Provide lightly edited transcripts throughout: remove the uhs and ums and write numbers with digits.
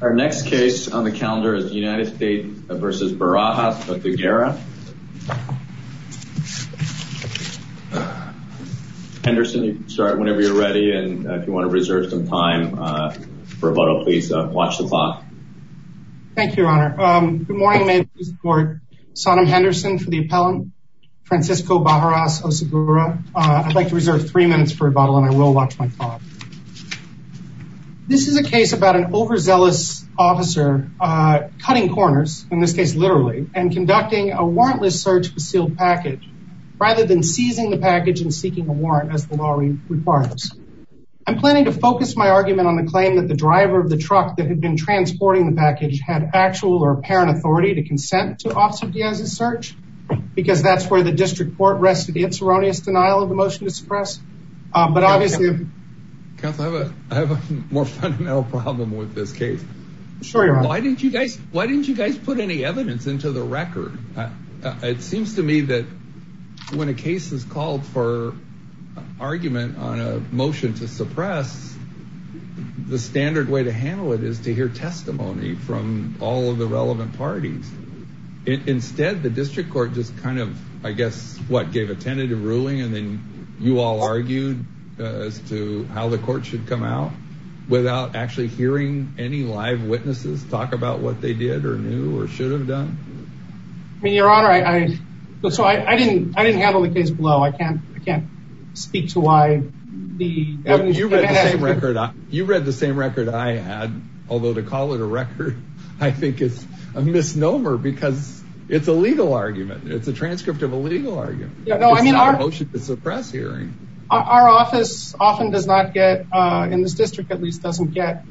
Our next case on the calendar is the United States versus Barajas Oseguera. Henderson, you can start whenever you're ready, and if you want to reserve some time for rebuttal, please watch the clock. Thank you, Your Honor. Good morning, may it please the court. Sonam Henderson for the appellant, Francisco Barajas Oseguera. I'd like to reserve 3 minutes for rebuttal, and I will watch my clock. This is a case about an overzealous officer cutting corners, in this case literally, and conducting a warrantless search of a sealed package, rather than seizing the package and seeking a warrant as the law requires. I'm planning to focus my argument on the claim that the driver of the truck that had been transporting the package had actual or apparent authority to consent to Officer Diaz's search, because that's where the district court rested its erroneous denial of the motion to suppress. But obviously... Counsel, I have a more fundamental problem with this case. Sure, Your Honor. Why didn't you guys put any evidence into the record? It seems to me that when a case is called for argument on a motion to suppress, the standard way to handle it is to hear testimony from all of the relevant parties. Instead, the district court just kind of, I guess, gave a tentative ruling, and then you all argued as to how the court should come out without actually hearing any live witnesses talk about what they did or knew or should have done? I mean, Your Honor, I didn't handle the case below. I can't speak to why the evidence... You read the same record I had, although to call it a record, I think is a misnomer, because it's a legal argument. It's a transcript of a legal argument. Yeah, no, I mean, our motion to suppress hearing. Our office often does not get, in this district at least, doesn't get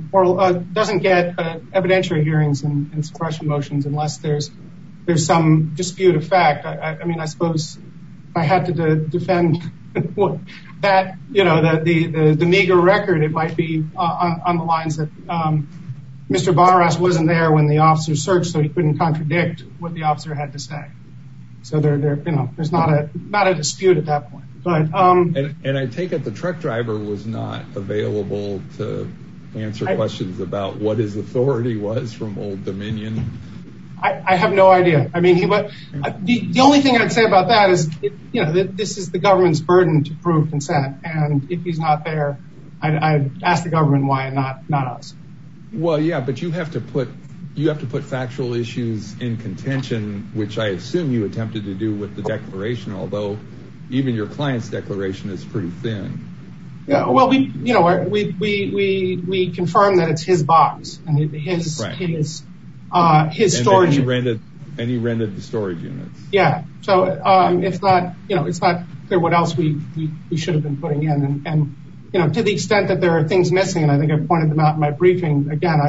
evidentiary hearings and suppression motions unless there's some dispute of fact. I mean, I suppose if I had to defend that, the meager record, it might be on the lines that Mr. Barajas wasn't there when the officer searched, so he couldn't contradict what the officer had to say. So there's not a dispute at that point. But and I take it the truck driver was not available to answer questions about what his authority was from Old Dominion. I have no idea. I mean, the only thing I'd say about that is, this is the government's burden to prove consent, and if he's not there, I'd ask the government why and not us. Well, yeah, but you have to put factual issues in contention, which I assume you attempted to do with the declaration, although even your client's declaration is pretty thin. Yeah, well, we confirm that it's his box and his storage. And he rented the storage units. Yeah, so it's not clear what else we should have been putting in, and to the extent that there are things missing, and I think I pointed them out in my briefing. Again,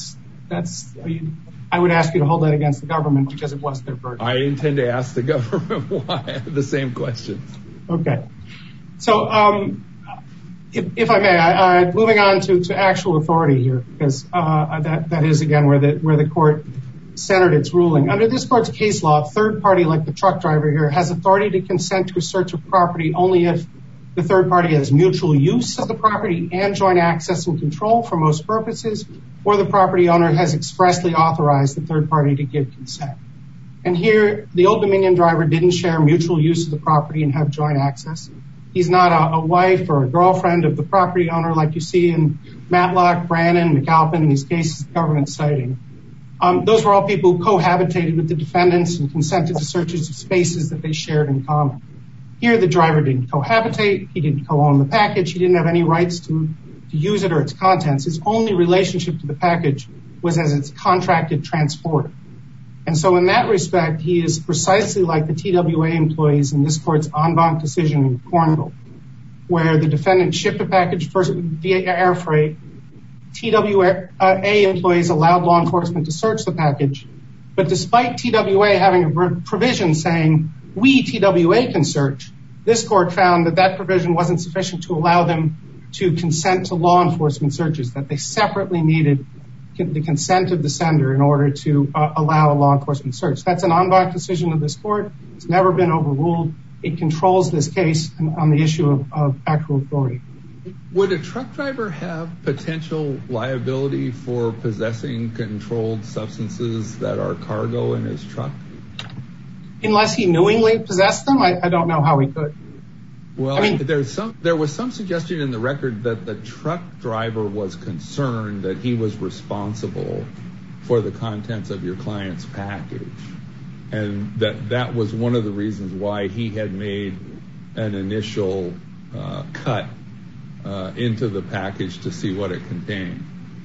I would ask you to hold that against the government because it was their burden. I intend to ask the government why I have the same questions. Okay. So if I may, moving on to actual authority here, because that is, again, where the court centered its ruling. Under this court's case law, a third party like the truck driver here has authority to consent to a search of property only if the third party has mutual use of the property and joint access and control for most purposes, or the property owner has expressly authorized the third party to give consent. And here, the Old Dominion driver didn't share mutual use of the property and have joint access. He's not a wife or a girlfriend of the property owner like you see in Matlock, Brannon, McAlpin, in these cases, government citing. Those were all people who cohabitated with the defendants and consented to searches of spaces that they shared in common. Here, the driver didn't cohabitate. He didn't co-own the package. He didn't have any rights to use it or its contents. His only relationship to the package was as its contracted transporter. And so in that respect, he is precisely like the TWA employees in this court's en banc decision in Cornwall, where the defendant shipped a package first via air freight. TWA employees allowed law enforcement to search the package. But despite TWA having a provision saying, we TWA can search, this court found that provision wasn't sufficient to allow them to consent to law enforcement searches, that they separately needed the consent of the sender in order to allow a law enforcement search. That's an en banc decision of this court. It's never been overruled. It controls this case on the issue of actual authority. Would a truck driver have potential liability for possessing controlled substances that are cargo in his truck? Unless he knowingly possessed them, I don't know how he could. Well, I mean, there was some suggestion in the record that the truck driver was concerned that he was responsible for the contents of your client's package, and that was one of the reasons why he had made an initial cut into the package to see what it contained.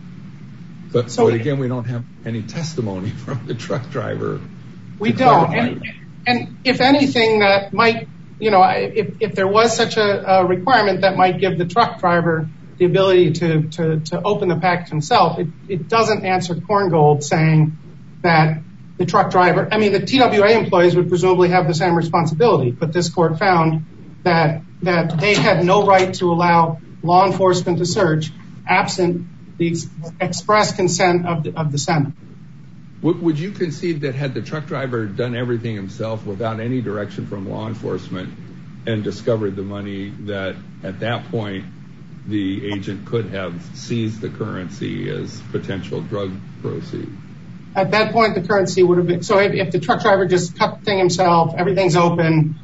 But again, we don't have any testimony from the truck driver. We don't. And if anything, that might, if there was such a requirement, that might give the truck driver the ability to open the package himself. It doesn't answer Korngold saying that the truck driver, the TWA employees would presumably have the same responsibility, but this court found that they had no right to allow law enforcement to search absent the express consent of the Senate. Would you concede that had the truck driver done everything himself without any direction from law enforcement and discovered the money, that at that point the agent could have seized the currency as potential drug proceeds? At that point, the currency would have been, so if the truck driver just cut the thing himself, everything's open,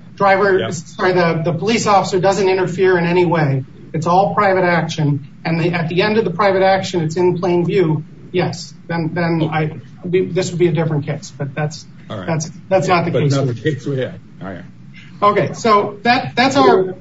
the police officer doesn't interfere in any way, it's all private action, and at the end of the private action, it's in plain view, yes, then this would be a different case, but that's not the case. But not the case we have. All right. Okay, so that's our...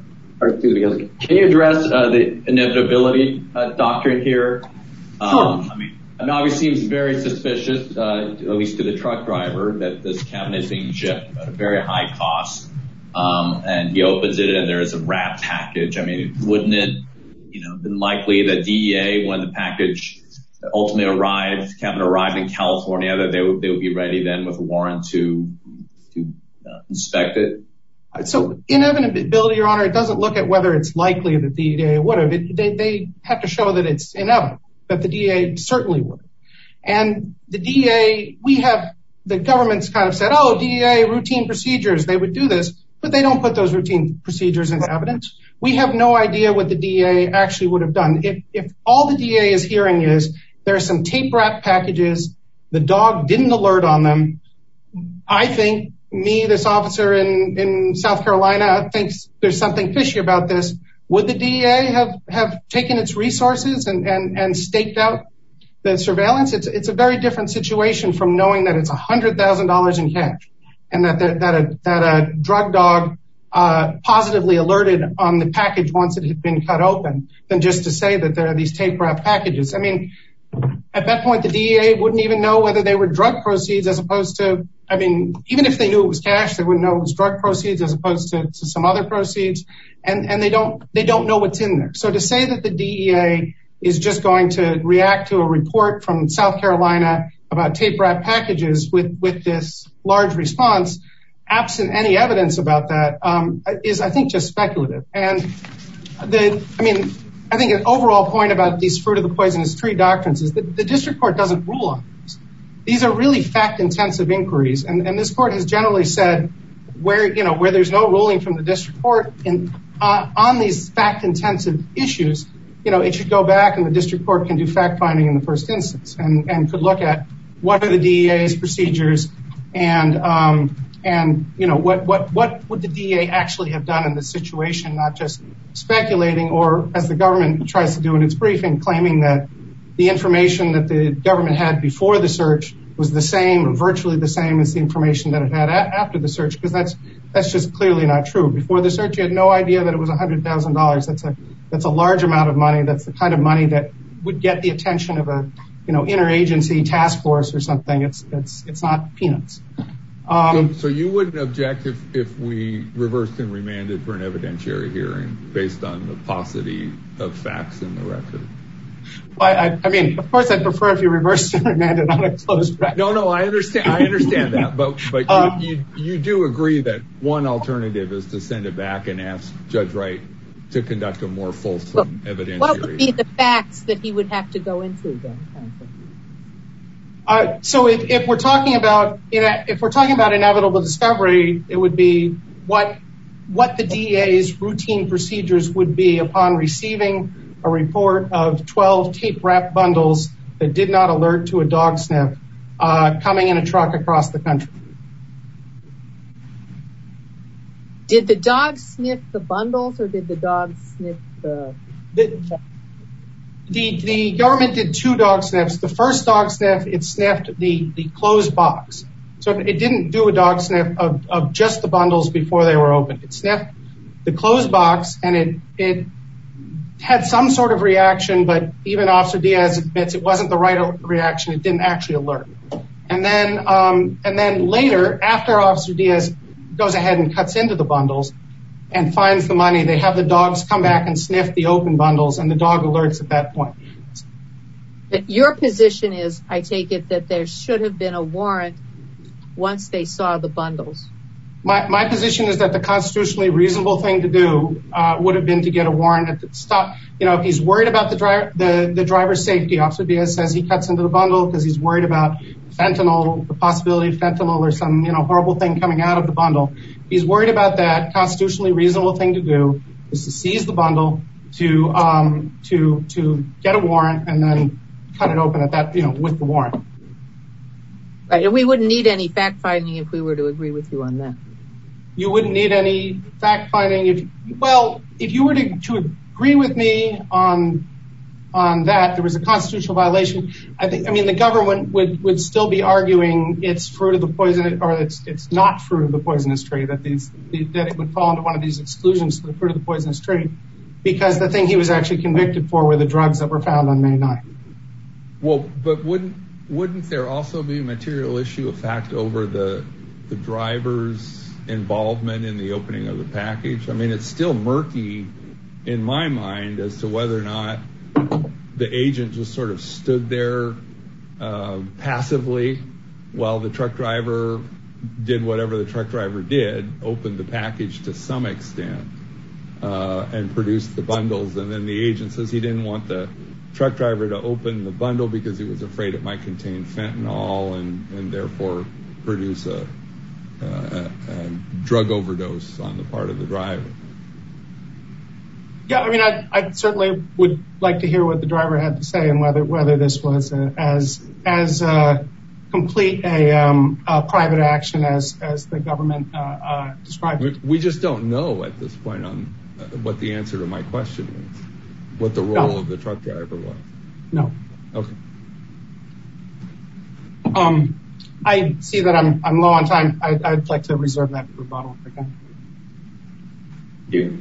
Can you address the inevitability doctrine here? Sure. It obviously seems very suspicious, at least to the truck driver, that this cabinet is being shipped at a very high cost, and he opens it and there's a wrapped package. Wouldn't it, been likely that DEA, when the package ultimately arrived, cabinet arrived in California, that they would be ready then with a warrant to inspect it? So inevitability, Your Honor, it doesn't look at whether it's likely that the DEA would have. They have to show that it's inevitable, that the DEA certainly would. And the DEA, the government's kind of said, DEA, routine procedures, they would do this, but they don't put those routine procedures into evidence. We have no idea what the DEA actually would have done. If all the DEA is hearing is there are some tape wrap packages, the dog didn't alert on them, I think this officer in South Carolina thinks there's something fishy about this. Would the DEA have taken its resources and staked out the surveillance? It's a very different situation from knowing that it's $100,000 in cash and that a drug dog positively alerted on the package once it had been cut open than just to say that there are these tape wrap packages. At that point, the DEA wouldn't even know whether they were drug proceeds as opposed to, even if they knew it was cash, they wouldn't know it was drug proceeds as opposed to some other proceeds. And they don't know what's in there. So to say that the DEA is just going to react to a report from South Carolina about tape wrap packages with this large response, absent any evidence about that, is, I think, just speculative. And I think an overall point about these fruit of the poisonous tree doctrines is that the district court doesn't rule on this. These are really fact-intensive inquiries, and this court has generally said where there's no ruling from the district court on these fact-intensive issues, it should go back and the district court can do fact-finding in the first instance and could look at what are the DEA's procedures and what would the DEA actually have done in this situation, not just speculating or, as the government tries to do in its briefing, claiming that the information that the government had before the search was the same or virtually the same as the information that it had after the search, because that's just clearly not true. Before the search, you had no idea that it was $100,000. That's a large amount of money. That's the kind of money that would get the attention of a interagency task force or something. It's not peanuts. So you wouldn't object if we reversed and remanded for an evidentiary hearing based on the paucity of facts in the record? Well, of course, I'd prefer if you reversed and remanded on a closed record. No, I understand that, but you do agree that one alternative is to send it back and ask Judge Wright to conduct a more fulsome evidentiary. What would be the facts that he would have to go into then? So if we're talking about inevitable discovery, it would be what what the DEA's routine procedures would be upon receiving a report of 12 tape-wrapped bundles that did not alert to a dog sniff coming in a truck across the country. Did the dog sniff the bundles, or did the dog sniff the... The government did 2 dog sniffs. The first dog sniff, it sniffed the closed box. So it didn't do a dog sniff of just the bundles before they were opened. It sniffed the closed box, and it had some sort of reaction, but even Officer Diaz admits it wasn't the right reaction. It didn't actually alert. And then later, after Officer Diaz goes ahead and cuts into the bundles and finds the money, they have the dogs come back and sniff the open bundles, and the dog alerts at that point. But your position is, I take it, that there should have been a warrant once they saw the bundles. My position is that the constitutionally reasonable thing to do would have been to get a warrant at the stop. You know, if he's worried about the driver's safety, Officer Diaz says he cuts into the bundle because he's worried about fentanyl, the possibility of fentanyl or some, horrible thing coming out of the bundle. If he's worried about that, constitutionally reasonable thing to do is to seize the bundle, to get a warrant, and then cut it open at that, with the warrant. Right, and we wouldn't need any fact-finding if we were to agree with you on that. You wouldn't need any fact-finding if you were to agree with me on that, there was a constitutional violation. The government would still be arguing it's fruit of the poison, or it's not fruit of the poisonous tree, that it would fall into one of these exclusions for the fruit of the poisonous tree, because the thing he was actually convicted for were the drugs that were found on May 9th. Well, but wouldn't there also be a material issue of fact over the driver's involvement in the opening of the package? I mean, it's still murky in my mind as to whether or not the agent just sort of stood there passively while the truck driver did whatever the truck driver did, opened the package to some extent, and produced the bundles. And then the agent says he didn't want the truck driver to open the bundle because he was afraid it might contain fentanyl and therefore produce a drug overdose on the part of the driver. Yeah, I certainly would like to hear what the driver had to say and whether this was as complete a private action as the government described it. We just don't know at this point on what the answer to my question is, what the role of the truck driver was. No. Okay. I see that I'm low on time. I'd like to reserve that for rebuttal if I can. Thank you.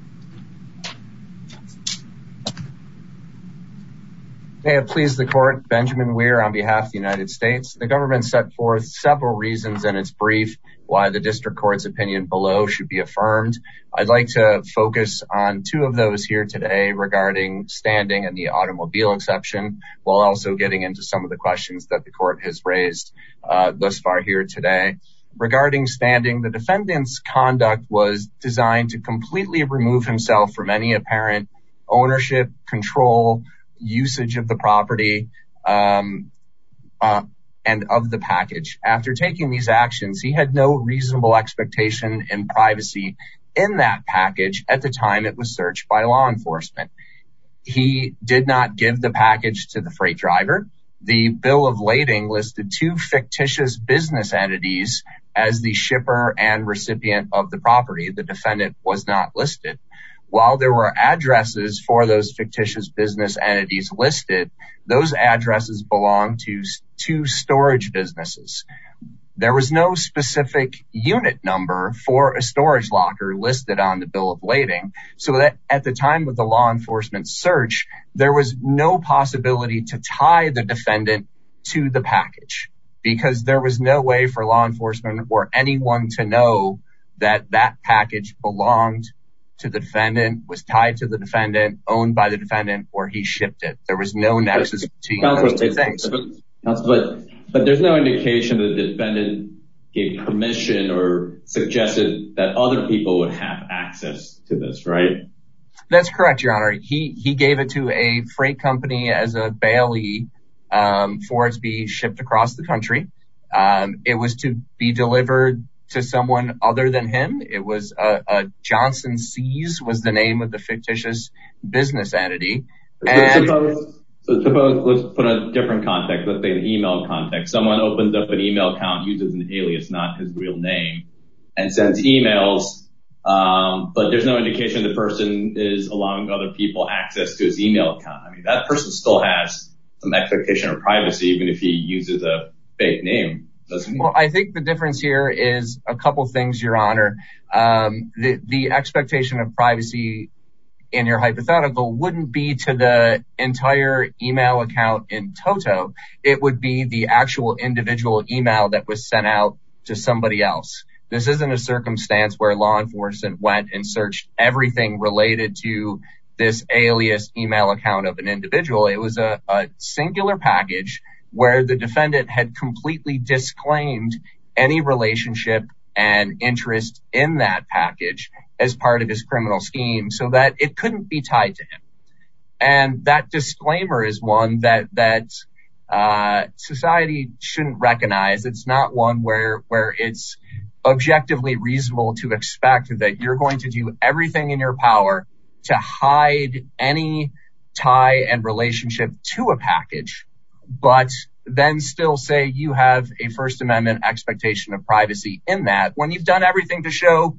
May it please the court, Benjamin Weir on behalf of the United States. The government set forth several reasons in its brief why the district court's opinion below should be affirmed. I'd like to focus on 2 of those here today regarding standing and the automobile exception, while also getting into some of the questions that the court has raised thus far here today. Regarding standing, the defendant's conduct was designed to completely remove himself from any apparent ownership, control, usage of the property, and of the package. After taking these actions, he had no reasonable expectation in privacy in that package at the time it was searched by law enforcement. He did not give the package to the freight driver. The bill of lading listed 2 fictitious business entities as the shipper and recipient of the property. The defendant was not listed. While there were addresses for those fictitious business entities listed, those addresses belonged to 2 storage businesses. There was no specific unit number for a storage locker listed on the bill of lading, so that at the time of the law enforcement search, there was no possibility to tie the defendant to the package, because there was no way for law enforcement or anyone to know that that package belonged to the defendant, was tied to the defendant, owned by the defendant, or he shipped it. There was no nexus between those 2 things. But there's no indication that the defendant gave permission or suggested that other people would have access to this, right? That's correct, Your Honor. He gave it to a freight company as a bailee for it to be shipped across the country. It was to be delivered to someone other than him. It was Johnson Seas was the name of the fictitious business entity. And suppose let's put a different context. Let's say an email context. Someone opens up an email account, uses an alias, not his real name, and sends emails. But there's no indication the person is allowing other people access to his email account. I mean, that person still has some expectation of privacy, even if he uses a fake name, doesn't he? Well, I think the difference here is a couple things, Your Honor. The expectation of privacy in your hypothetical wouldn't be to the entire email account in toto. It would be the actual individual email that was sent out to somebody else. This isn't a circumstance where law enforcement went and searched everything related to this alias email account of an individual. It was a singular package where the defendant had completely disclaimed any relationship and interest in that package as part of his criminal scheme so that it couldn't be tied to him. And that disclaimer is one that society shouldn't recognize. It's not one where it's objectively reasonable to expect that you're going to do everything in your power to hide any tie and relationship to a package, but then still say you have a First Amendment expectation of privacy in that when you've done everything to show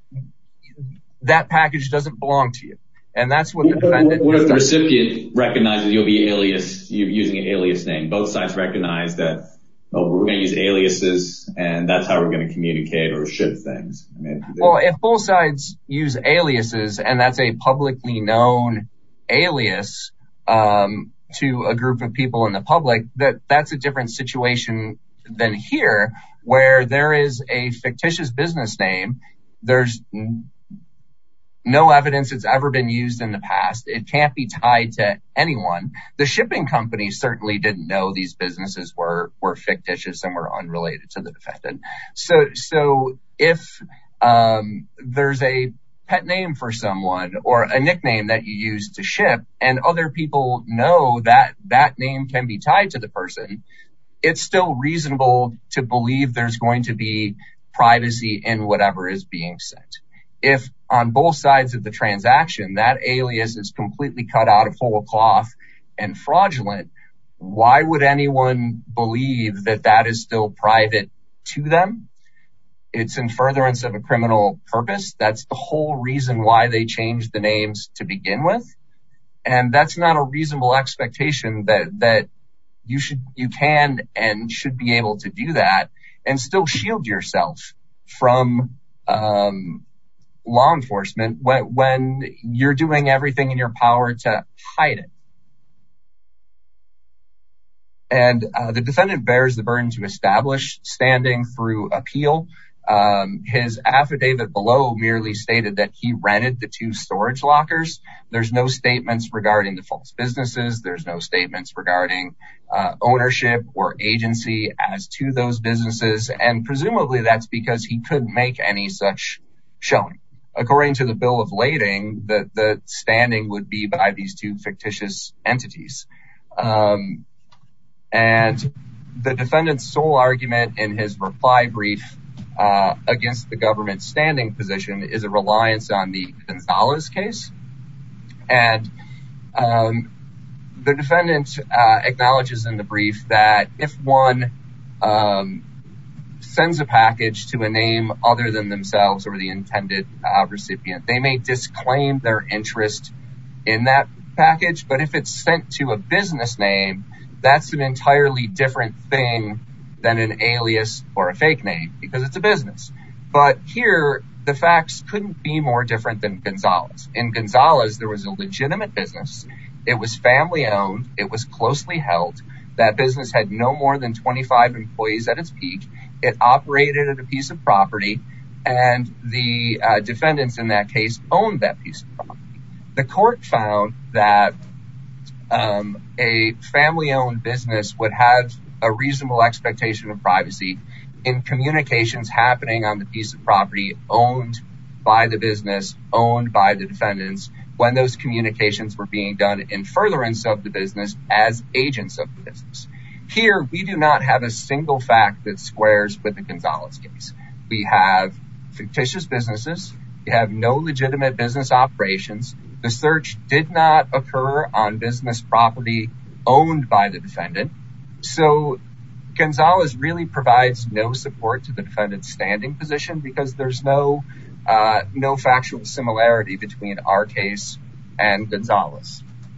that package doesn't belong to you. And that's what the defendant... What if the recipient recognizes you're using an alias name? Both sides recognize that, we're going to use aliases and that's how we're going to communicate or ship things. Well, if both sides use aliases and that's a publicly known alias to a group of people in the public, that's a different situation than here, where there is a fictitious business name. There's no evidence it's ever been used in the past. It can't be tied to anyone. The shipping company certainly didn't know these businesses were fictitious and were unrelated to the defendant. So if there's a pet name for someone or a nickname that you use to ship and other people know that that name can be tied to the person, it's still reasonable to believe there's going to be privacy in whatever is being sent. If on both sides of the transaction, that alias is completely cut out of whole cloth and fraudulent, why would anyone believe that that is still private to them? It's in furtherance of a criminal purpose. That's the whole reason why they changed the names to begin with. And that's not a reasonable expectation that you can and should be able to do that and still shield yourself from law enforcement when you're doing everything in your power to hide it. And the defendant bears the burden to establish standing through appeal. His affidavit below merely stated that he rented the 2 storage lockers. There's no statements regarding the false businesses. There's no statements regarding ownership or agency as to those businesses. And presumably that's because he couldn't make any such showing. According to the bill of lading, the standing would be by these 2 fictitious entities. And the defendant's sole argument in his reply brief against the government's standing position is a reliance on the Gonzalez case. And the defendant acknowledges in the brief that if one sends a package to a name other than themselves or the intended recipient, they may disclaim their interest in that package. But if it's sent to a business name, that's an entirely different thing than an alias or a fake name because it's a business. But here, the facts couldn't be more different than Gonzalez. In Gonzalez, there was a legitimate business. It was family owned. It was closely held. That business had no more than 25 employees at its peak. It operated at a piece of property, and the defendants in that case owned that piece of property. The court found that a family-owned business would have a reasonable expectation of privacy in communications happening on the piece of property owned by the business, owned by the defendants, when those communications were being done in furtherance of the business as agents of the business. Here, we do not have a single fact that squares with the Gonzalez case. we have fictitious businesses. We have no legitimate business operations. The search did not occur on business property owned by the defendant. So Gonzalez really provides no support to the defendant's standing position because there's no factual similarity between our case and Gonzalez.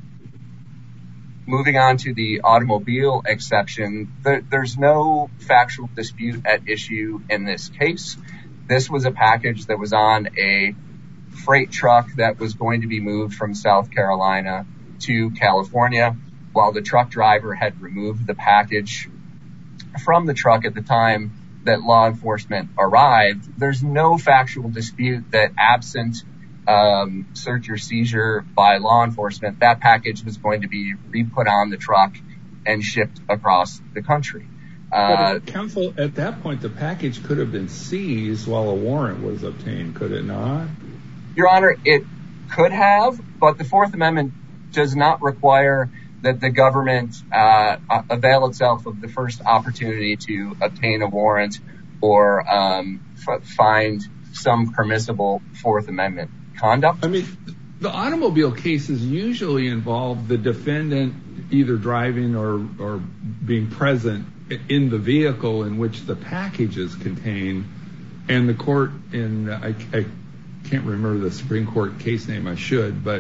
Moving on to the automobile exception, there's no factual dispute at issue in this case. This was a package that was on a freight truck that was going to be moved from South Carolina to California. While the truck driver had removed the package from the truck at the time that law enforcement arrived, there's no factual dispute that absent search or seizure by law enforcement, that package was going to be re-put on the truck and shipped across the country. Counsel, at that point, the package could have been seized while a warrant was obtained, could it not? Your Honor, it could have, but the Fourth Amendment does not require that the government avail itself of the first opportunity to obtain a warrant or find some permissible Fourth Amendment conduct. I mean, the automobile cases usually involve the defendant either driving or being present in the vehicle in which the package is contained, and the court in I can't remember the Supreme Court case name, I should, but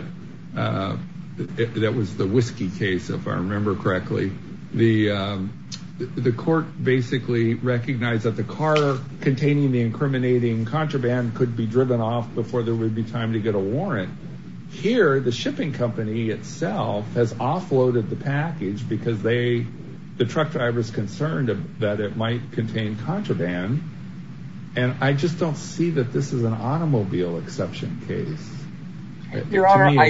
that was the whiskey case, if I remember correctly. The court basically recognized that the car containing the incriminating contraband could be driven off before there would be time to get a warrant. Here, the shipping company itself has offloaded the package because the truck driver is concerned that it might contain contraband, and I just don't see that this is an automobile exception case. Your Honor,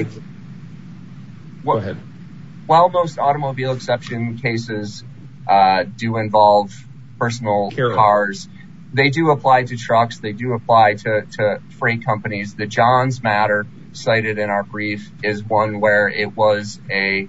go ahead. While most automobile exception cases do involve personal cars, they do apply to trucks. They do apply to freight companies. The Johns matter cited in our brief is one where it was a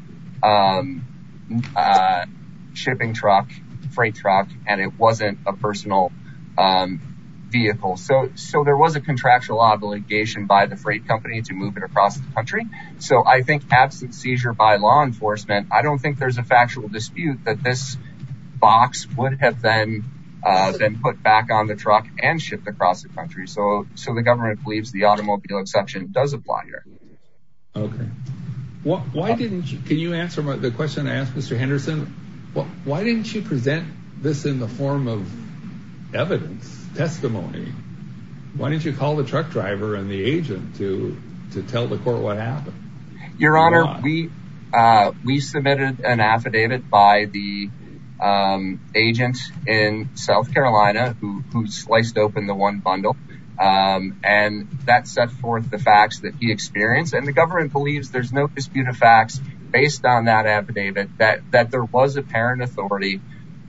shipping truck, freight truck, and it wasn't a personal vehicle. So there was a contractual obligation by the freight company to move it across the country. So I think absent seizure by law enforcement, I don't think there's a factual dispute that this box would have then been put back on the truck and shipped across the country. So the government believes the automobile exception does apply here. Okay. Why didn't you, can you answer the question I asked Mr. Henderson? Why didn't you present this in the form of evidence, testimony? Why didn't you call the truck driver and the agent to tell the court what happened? Your Honor, we submitted an affidavit by the agent in South Carolina who sliced open the one bundle, and that set forth the facts that he experienced, and the government believes there's no dispute of facts based on that affidavit that there was apparent authority,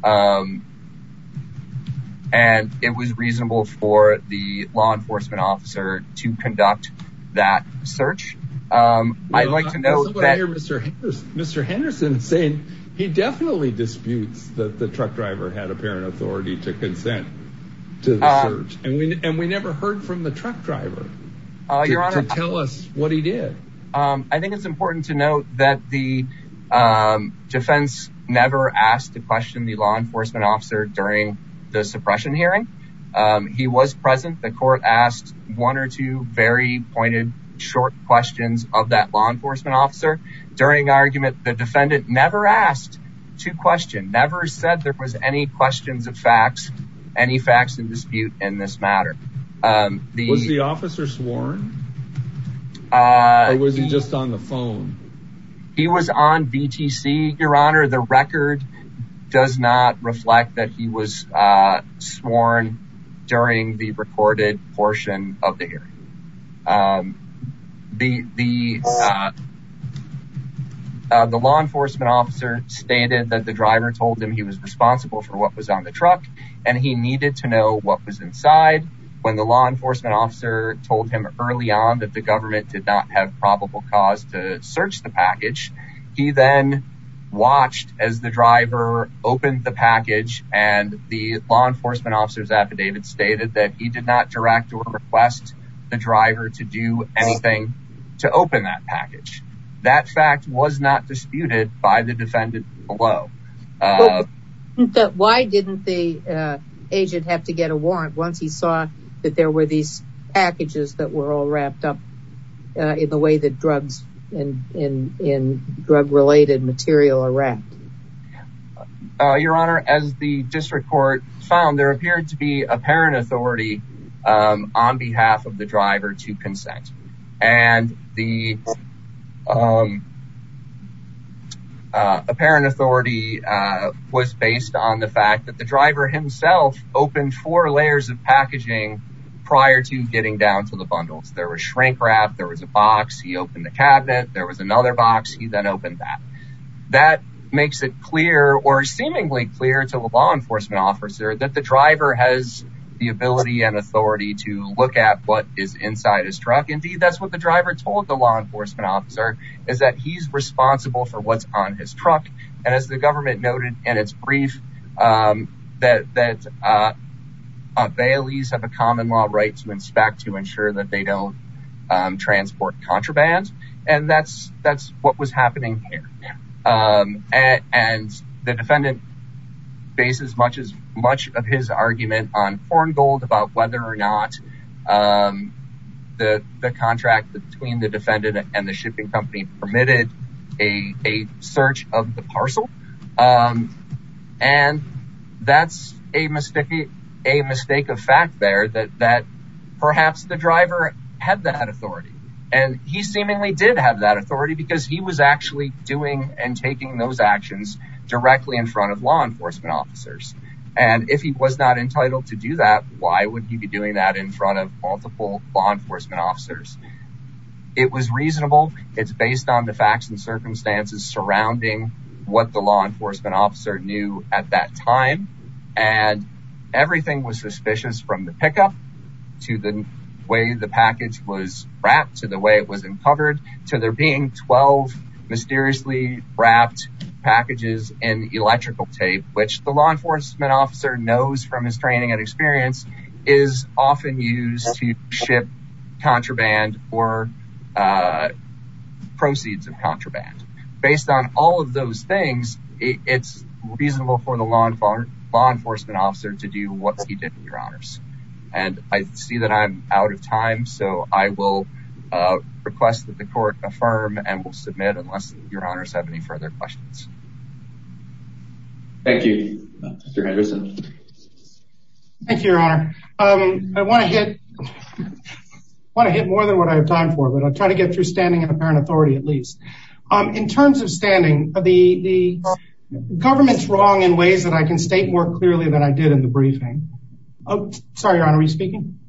and it was reasonable for the law enforcement officer to conduct that search. I'd like to note that I hear Mr. Henderson saying he definitely disputes that the truck driver had apparent authority to consent to the search, and we never heard from the truck driver Your Honor, to tell us what he did. I think it's important to note that the defense never asked to question the law enforcement officer during the suppression hearing. He was present. The court asked one or two very pointed, short questions of that law enforcement officer. During argument, the defendant never asked to question, never said there was any questions of facts, any facts in dispute in this matter. Was the officer sworn? Or was he just on the phone? He was on VTC, Your Honor. The record does not reflect that he was sworn during the recorded portion of the hearing. The law enforcement officer stated that the driver told him he was responsible for what was on the truck, and he needed to know what was inside. When the law enforcement officer told him early on that the government did not have probable cause to search the package, he then watched as the driver opened the package, and the law enforcement officer's affidavit stated that he did not direct or request the driver to do anything to open that package. That fact was not disputed by the defendant below. Why didn't the agent have to get a warrant once he saw that there were these packages that were all wrapped up in the way that drugs and in drug-related material are wrapped? Your Honor, as the district court found, there appeared to be apparent authority on behalf of the driver to consent. And the apparent authority was based on the fact that the driver himself opened 4 layers of packaging prior to getting down to the bundles. There was shrink wrap, there was a box, he opened the cabinet, there was another box, he then opened that. That makes it clear, or seemingly clear to the law enforcement officer, that the driver has the ability and authority to look at what is inside his truck. Indeed, that's what the driver told the law enforcement officer, is that he's responsible for what's on his truck. And as the government noted in its brief, bailees have a common law right to inspect to ensure that they don't transport contraband. And that's what was happening here. And the defendant bases much of his argument on Korngold about whether or not the contract between the defendant and the shipping company permitted a search of the parcel. And that's a mistake of fact there, that perhaps the driver had that authority. And he seemingly did have that authority because he was actually doing and taking those actions directly in front of law enforcement officers. And if he was not entitled to do that, why would he be doing that in front of multiple law enforcement officers? It was reasonable. It's based on the facts and circumstances surrounding what the law enforcement officer knew at that time. And everything was suspicious, from the pickup to the way the package was wrapped, to the way it was uncovered, to there being 12 mysteriously wrapped packages in electrical tape, which the law enforcement officer knows from his training and experience is often used to ship contraband or proceeds of contraband. Based on all of those things, it's reasonable for the law enforcement officer to do what he did, Your Honors. And I see that I'm out of time, so I will request that the court affirm and will submit unless Your Honors have any further questions. Thank you, Mr. Henderson. Thank you, Your Honor. I want to hit more than what I have time for, but I'll try to get through standing and apparent authority at least. In terms of standing, the government's wrong in ways that I can state more clearly than I did in the briefing. Oh, sorry, Your Honor, were you speaking?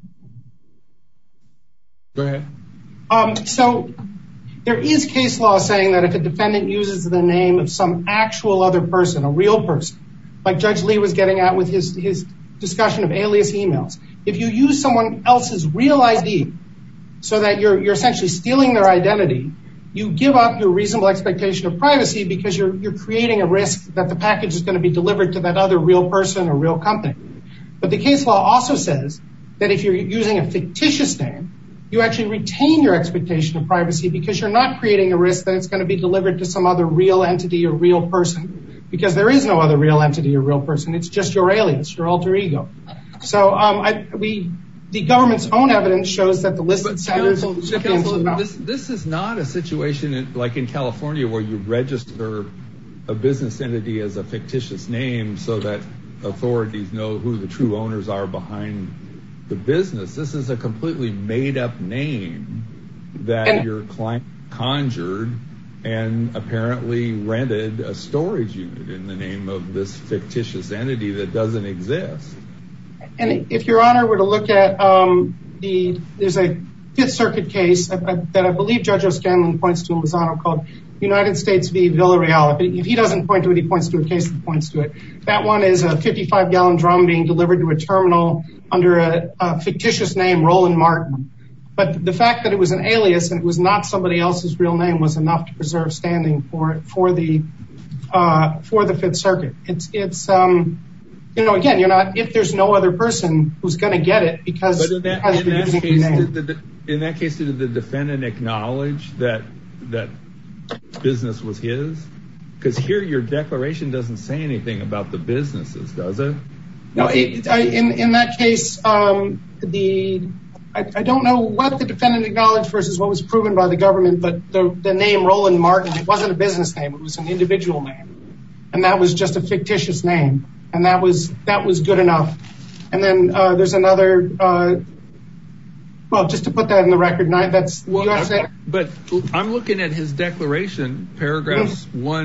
Go ahead. So there is case law saying that if a defendant uses the name of some actual other person, a real person, like Judge Lee was getting at with his discussion of alias emails, if you use someone else's real ID so that you're essentially stealing their identity, you give up your reasonable expectation of privacy because you're creating a risk that the package is going to be delivered to that other real person or real company. But the case law also says that if you're using a fictitious name, you actually retain your expectation of privacy because you're not creating a risk that it's going to be delivered to some other real entity or real person, because there is no other real entity or real person. It's just your alias, your alter ego. So the government's own evidence shows that the listed senders of the this is not a situation like in California where you register a business entity as a fictitious name so that authorities know who the true owners are behind the business. This is a completely made up name that your client conjured and apparently rented a storage unit in the name of this fictitious entity that doesn't exist. And if Your Honor were to look at there's a Fifth Circuit case that I believe Judge O'Scanlan points to in Lozano called United States v. Villarreal. If he doesn't point to it, he points to a case that points to it. That one is a 55-gallon drum being delivered to a terminal under a fictitious name, Roland Martin. But the fact that it was an alias and it was not somebody else's real name was enough to preserve standing for the for the Fifth Circuit. It's again, if there's no other person who's going to get it because. But in that case, did the defendant acknowledge that business was his? Because here your declaration doesn't say anything about the businesses, does it? No, in that case, I don't know what the defendant acknowledged versus what was proven by the government, but the name Roland Martin, it wasn't a business name, it was an individual name. And that was just a fictitious name. And that was good enough. And then there's another, just to put that in the record, but I'm looking at his declaration, paragraphs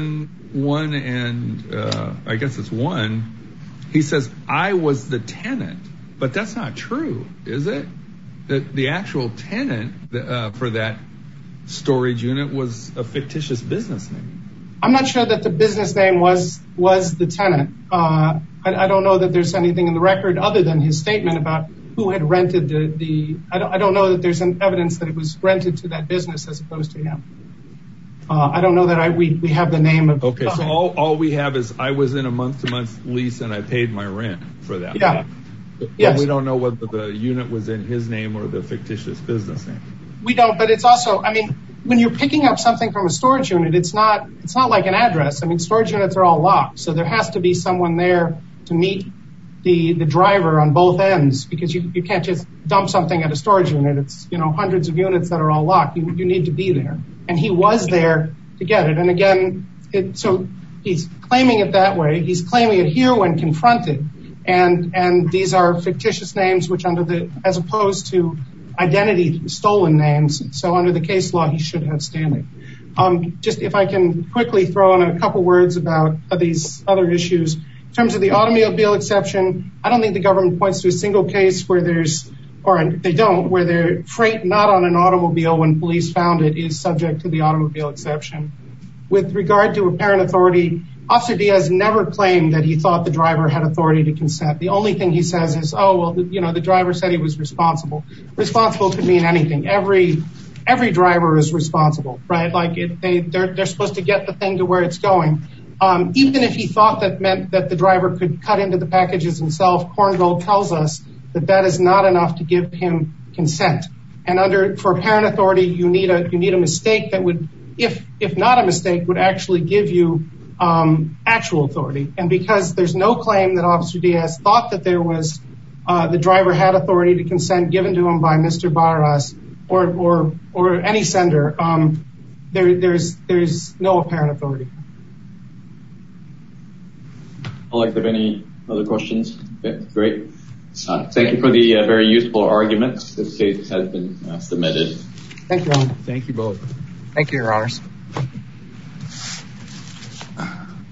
1 and I guess it's 1. He says, I was the tenant, but that's not true, is it? The actual tenant for that storage unit was a fictitious business name. I'm not sure that the business name was the tenant. I don't know that there's anything in the record other than his statement about who had rented I don't know that there's an evidence that it was rented to that business as opposed to him. I don't know that we have the name of. Okay, so all we have is I was in a month-to-month lease and I paid my rent for that. Yeah. Yes. But we don't know whether the unit was in his name or the fictitious business name. We don't, but it's also, when you're picking up something from a storage unit, it's not like an address. Storage units are all locked, so there has to be someone there to meet the driver on both ends, because you can't just dump something at a storage unit. It's hundreds of units that are all locked. You need to be there, and he was there to get it. And again, so he's claiming it that way. He's claiming it here when confronted, and these are fictitious names, which as opposed to identity stolen names. So under the case law, he should have standing. Just if I can quickly throw in a couple words about these other issues. In terms of the automobile exception, I don't think the government points to a single case where where the freight not on an automobile when police found it is subject to the automobile exception. With regard to apparent authority, Officer Diaz never claimed that he thought the driver had authority to consent. The only thing he says is, the driver said he was responsible. Responsible could mean anything. Every driver is responsible, right? They're supposed to get the thing to where it's going. Even if he thought that meant that the driver could cut into the packages himself, Korngold tells us that is not enough to give him consent. And for apparent authority, you need a mistake that would, if not a mistake, would actually give you actual authority. And because there's no claim that Officer Diaz thought that there was the driver had authority to consent given to him by Mr. Barras or any sender, there's no apparent authority. Alex, have any other questions? Okay, great. Thank you for the very useful arguments. This case has been submitted. Thank you, Your Honor. Thank you both. Thank you, Your Honors.